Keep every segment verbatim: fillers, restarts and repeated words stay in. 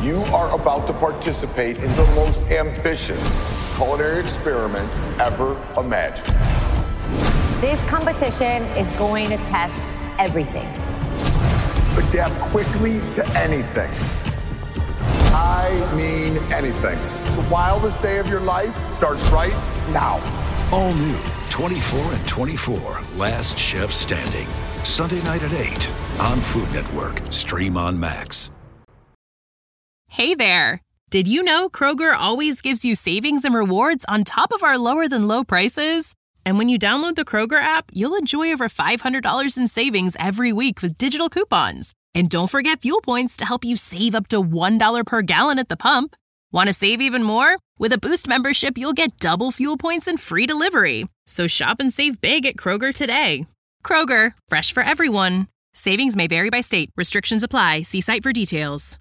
You are about to participate in the most ambitious culinary experiment ever imagined. This competition is going to test everything. Adapt quickly to anything. I mean anything. The wildest day of your life starts right now. All new twenty-four and twenty-four, Last Chef Standing. Sunday night at eight on Food Network. Stream on Max. Hey there. Did you know Kroger always gives you savings and rewards on top of our lower than low prices? And when you download the Kroger app, you'll enjoy over five hundred dollars in savings every week with digital coupons. And don't forget fuel points to help you save up to one dollar per gallon at the pump. Want to save even more? With a Boost membership, you'll get double fuel points and free delivery. So shop and save big at Kroger today. Kroger, fresh for everyone. Savings may vary by state. Restrictions apply. See site for details.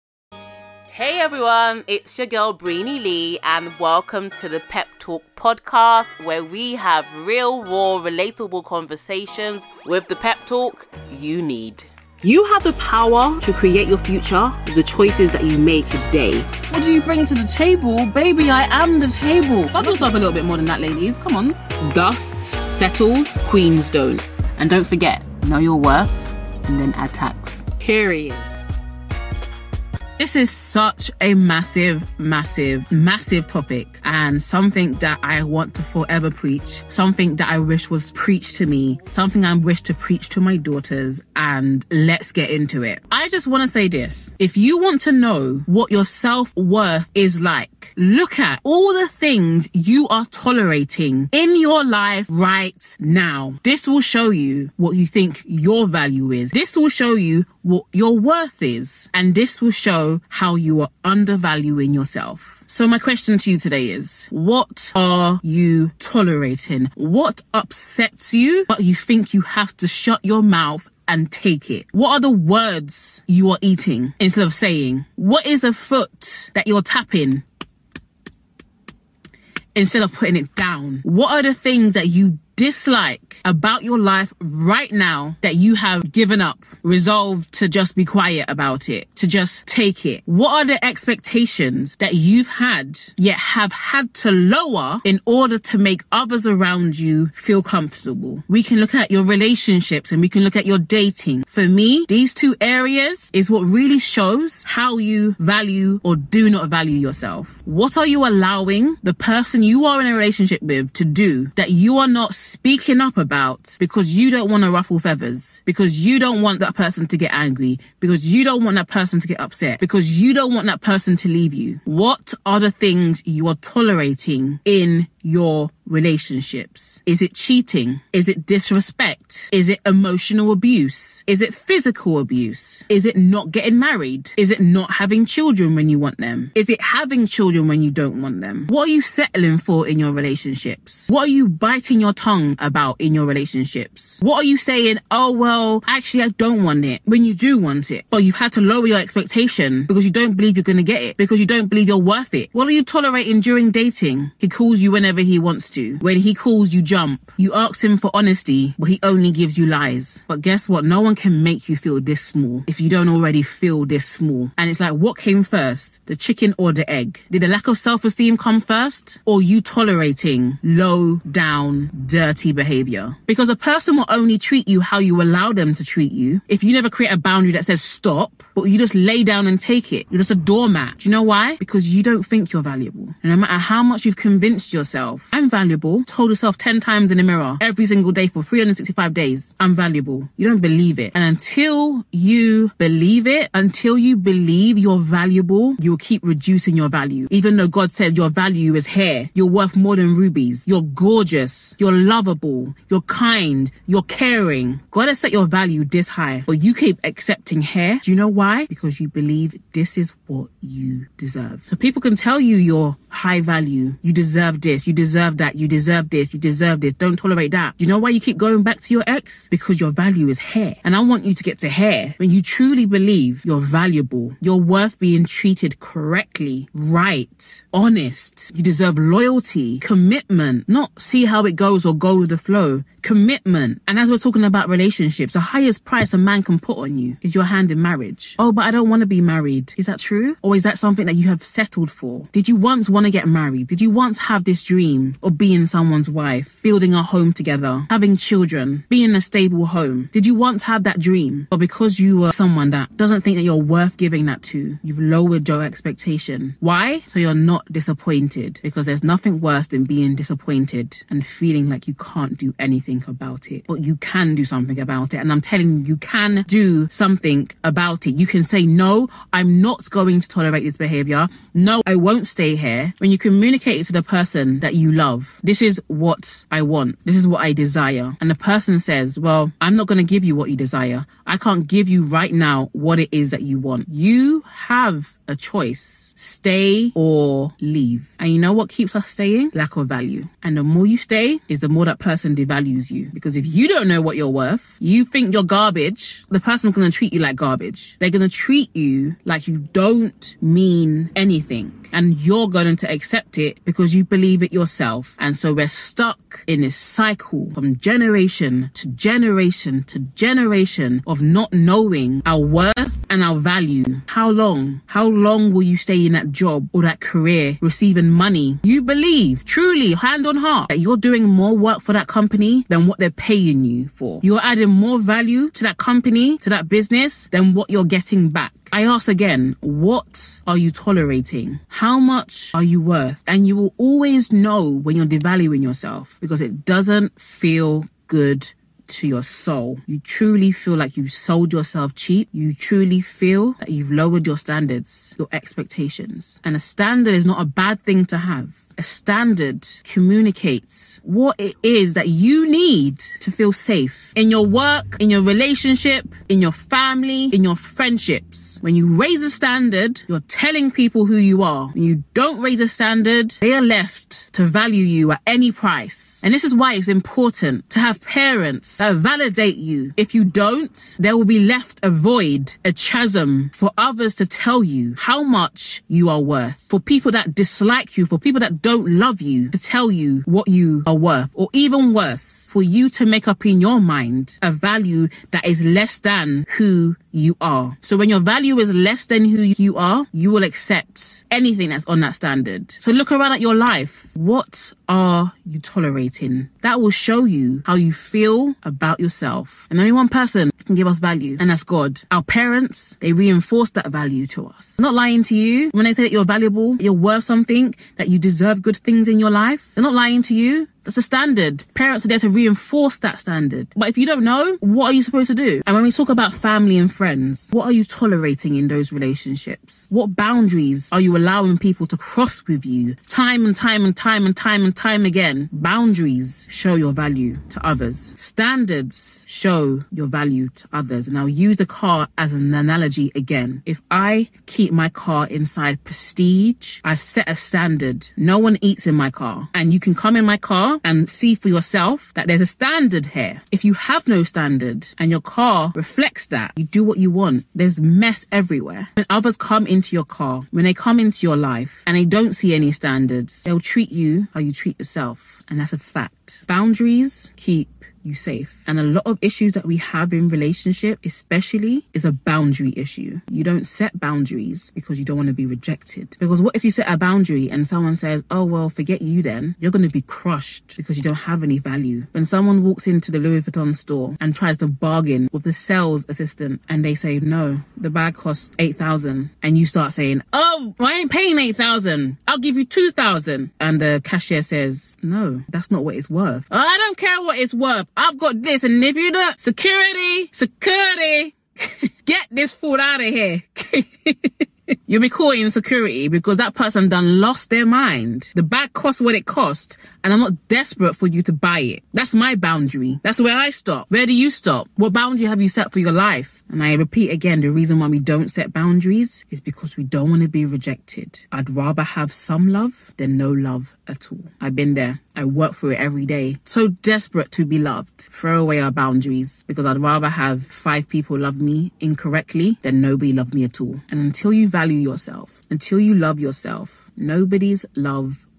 Hey everyone, it's your girl Brainy Lee and welcome to the Pep Talk podcast where we have real, raw, relatable conversations with the pep talk you need. You have the power to create your future with the choices that you make today. What do you bring to the table? Baby, I am the table. Love yourself a little bit more than that, ladies. Come on. Dust settles, queens don't. And don't forget, know your worth and then add tax. Period. This is such a massive, massive, massive topic and something that I want to forever preach, something that I wish was preached to me, something I wish to preach to my daughters, and let's get into it. I just want to say this. If you want to know what your self-worth is like, look at all the things you are tolerating in your life right now. This will show you what you think your value is. This will show you what your worth is. And this will show how you are undervaluing yourself. So my question to you today is, what are you tolerating? What upsets you, but you think you have to shut your mouth and take it? What are the words you are eating instead of saying? What is a foot that you're tapping instead of putting it down? What are the things that you dislike about your life right now that you have given up, resolved to just be quiet about it, to just take it? What are the expectations that you've had yet have had to lower in order to make others around you feel comfortable? We can look at your relationships and we can look at your dating. For me, these two areas is what really shows how you value or do not value yourself. What are you allowing the person you are in a relationship with to do that you are not speaking up about because you don't want to ruffle feathers, because you don't want that person to get angry, because you don't want that person to get upset, because you don't want that person to leave you? What are the things you are tolerating in your relationships? Is it cheating? Is it disrespect? Is it emotional abuse? Is it physical abuse? Is it not getting married? Is it not having children when you want them? Is it having children when you don't want them? What are you settling for in your relationships? What are you biting your tongue about in your relationships? What are you saying, oh, well, actually, I don't want it, when you do want it, but you've had to lower your expectation because you don't believe you're going to get it, because you don't believe you're worth it? What are you tolerating during dating? He calls you whenever he wants to. When he calls, you jump. You ask him for honesty, but he only gives you lies. But guess what? No one can make you feel this small if you don't already feel this small. And it's like, what came first? The chicken or the egg? Did the lack of self-esteem come first? Or you tolerating low down, dirty behavior? Because a person will only treat you how you allow them to treat you if you never create a boundary that says stop, but you just lay down and take it. You're just a doormat. Do you know why? Because you don't think you're valuable. And no matter how much you've convinced yourself, I'm valuable, told yourself ten times in the mirror every single day for three hundred sixty-five days, I'm valuable, you don't believe it. And until you believe it, until you believe you're valuable, you will keep reducing your value. Even though God says your value is hair, you're worth more than rubies. You're gorgeous, you're lovable, you're kind, you're caring. God has set your value this high, but you keep accepting hair. Do you know why? Because you believe this is what you deserve. So people can tell you you're high value, you deserve this, you deserve that, you deserve this, you deserve this, don't tolerate that. Do you know why you keep going back to your ex? Because your value is hair. And I want you to get to hair when you truly believe you're valuable, you're worth being treated correctly, right, honest. You deserve loyalty, commitment, not see how it goes or go with the flow. commitment. And as we're talking about relationships, the highest price a man can put on you is your hand in marriage. Oh, but I don't want to be married. Is that true? Or is that something that you have settled for? Did you once want to get married? Did you once have this dream of being someone's wife, building a home together, having children, being in a stable home? Did you once have that dream? But because you were someone that doesn't think that you're worth giving that to, you've lowered your expectation. Why? So you're not disappointed, because there's nothing worse than being disappointed and feeling like you can't do anything about it. But you can do something about it. And I'm telling you, you can do something about it. You can say, no, I'm not going to tolerate this behavior. No, I won't stay here. When you communicate it to the person that you love, this is what I want. This is what I desire. And the person says, well, I'm not going to give you what you desire. I can't give you right now what it is that you want. You have a choice. Stay or leave. And you know what keeps us staying? Lack of value. And the more you stay is the more that person devalues you. Because if you don't know what you're worth, you think you're garbage, the person's going to treat you like garbage. They're going to treat you like you don't mean anything. And you're going to accept it because you believe it yourself. And so we're stuck in this cycle from generation to generation to generation of not knowing our worth and our value. How long? How long will you stay in that job or that career receiving money? You believe, truly, hand on heart, that you're doing more work for that company than what they're paying you for. You're adding more value to that company, to that business, than what you're getting back. I ask again, what are you tolerating? How much are you worth? And you will always know when you're devaluing yourself, because it doesn't feel good to your soul. You truly feel like you've sold yourself cheap. You truly feel that you've lowered your standards, your expectations. And a standard is not a bad thing to have. A standard communicates what it is that you need to feel safe in your work, in your relationship, in your family, in your friendships. When you raise a standard, you're telling people who you are. When you don't raise a standard, they are left to value you at any price. And this is why it's important to have parents that validate you. If you don't, there will be left a void, a chasm for others to tell you how much you are worth. For people that dislike you, for people that don't love you, to tell you what you are worth. Or even worse, for you to make up in your mind a value that is less than who you are. So when your value is less than who you are, you will accept anything that's on that standard. So look around at your life. What are you tolerating? That will show you how you feel about yourself. And only one person can give us value, and that's God. Our parents, they reinforce that value to us. They're not lying to you when they say that you're valuable, you're worth something, that you deserve good things in your life. They're not lying to you. That's a standard. Parents are there to reinforce that standard. But if you don't know, what are you supposed to do? And when we talk about family and friends, what are you tolerating in those relationships? What boundaries are you allowing people to cross with you time and time and time and time and time again? Boundaries show your value to others. Standards show your value to others. And I'll use the car as an analogy again. If I keep my car inside prestige, I've set a standard. No one eats in my car. And you can come in my car and see for yourself that there's a standard here. If you have no standard and your car reflects that, you do what you want. There's mess everywhere. When others come into your car, when they come into your life and they don't see any standards, they'll treat you how you treat yourself. And that's a fact. Boundaries keep you safe. And a lot of issues that we have in relationship, especially, is a boundary issue. You don't set boundaries because you don't want to be rejected. Because what if you set a boundary and someone says, oh, well, forget you then? You're going to be crushed because you don't have any value. When someone walks into the Louis Vuitton store and tries to bargain with the sales assistant and they say, no, the bag costs eight thousand, and you start saying, oh, I ain't paying eight thousand. I'll give you two thousand. And the cashier says, no, that's not what it's worth. I don't care what it's worth. I've got this, and if you don't, security, security, get this food out of here. You'll be calling security because that person done lost their mind. The bag costs what it cost, and I'm not desperate for you to buy it. That's my boundary. That's where I stop. Where do you stop? What boundary have you set for your life? And I repeat again, the reason why we don't set boundaries is because we don't want to be rejected. I'd rather have some love than no love at all. I've been there. I work for it every day. So desperate to be loved. Throw away our boundaries because I'd rather have five people love me incorrectly than nobody love me at all. And until you value yourself, until you love yourself, nobody's love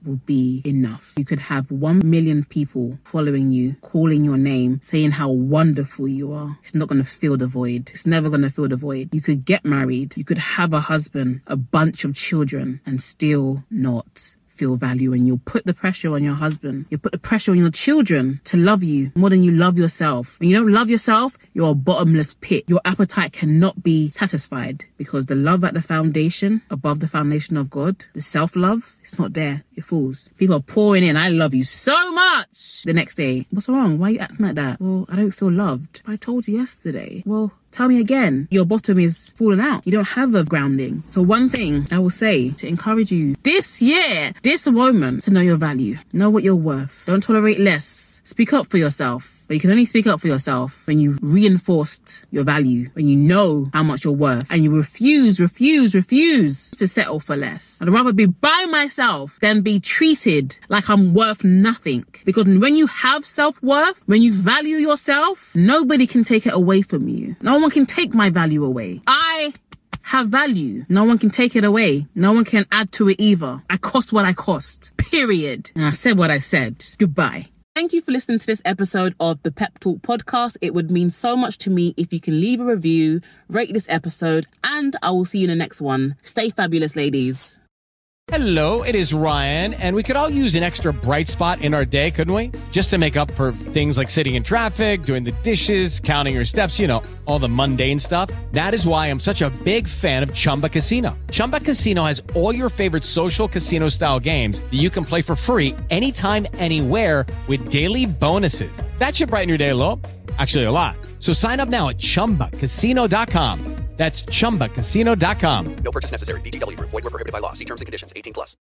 will be enough. You could have one million people following you, calling your name, saying how wonderful you are. It's not going to fill the void. It's never going to fill the void. You could get married. You could have a husband, a bunch of children, and still not feel value. And you'll put the pressure on your husband. You'll put the pressure on your children to love you more than you love yourself. When you don't love yourself, you're a bottomless pit. Your appetite cannot be satisfied because the love at the foundation, above the foundation of God, the self-love, it's not there. It falls. People are pouring in, I love you so much. The next day, what's wrong? Why are you acting like that? Well, I don't feel loved. I told you yesterday. Well, tell me again. Your bottom is falling out. You don't have a grounding. So one thing I will say to encourage you this year, this moment, to know your value. Know what you're worth. Don't tolerate less. Speak up for yourself. But you can only speak up for yourself when you've reinforced your value, when you know how much you're worth, and you refuse, refuse, refuse to settle for less. I'd rather be by myself than be treated like I'm worth nothing. Because when you have self-worth, when you value yourself, nobody can take it away from you. No one can take my value away. I have value. No one can take it away. No one can add to it either. I cost what I cost. Period. And I said what I said. Goodbye. Thank you for listening to this episode of the Pep Talk podcast. It would mean so much to me if you can leave a review, rate this episode, and I will see you in the next one. Stay fabulous, ladies. Hello, it is Ryan, and we could all use an extra bright spot in our day, couldn't we? Just to make up for things like sitting in traffic, doing the dishes, counting your steps, you know, all the mundane stuff. That is why I'm such a big fan of Chumba Casino. Chumba Casino has all your favorite social casino-style games that you can play for free anytime, anywhere with daily bonuses. That should brighten your day a little. Actually, a lot. So sign up now at chumba casino dot com. That's chumba casino dot com. No purchase necessary. V G W Group. Void where prohibited by law. See terms and conditions. eighteen plus.